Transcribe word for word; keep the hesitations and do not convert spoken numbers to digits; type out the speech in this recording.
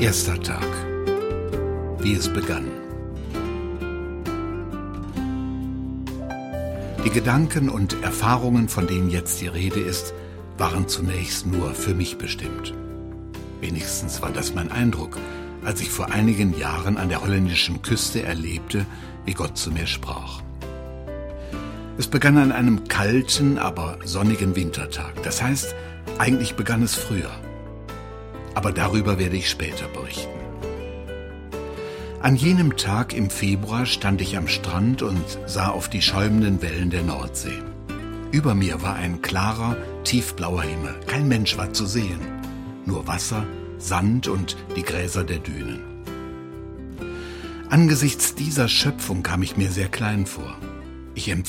Erster Tag. Wie es begann. Die Gedanken und Erfahrungen, von denen jetzt die Rede ist, waren zunächst nur für mich bestimmt. Wenigstens war das mein Eindruck, als ich vor einigen Jahren an der holländischen Küste erlebte, wie Gott zu mir sprach. Es begann an einem kalten, aber sonnigen Wintertag. Das heißt, eigentlich begann es früher. Aber darüber werde ich später berichten. An jenem Tag im Februar stand ich am Strand und sah auf die schäumenden Wellen der Nordsee. Über mir war ein klarer, tiefblauer Himmel. Kein Mensch war zu sehen. Nur Wasser, Sand und die Gräser der Dünen. Angesichts dieser Schöpfung kam ich mir sehr klein vor. Ich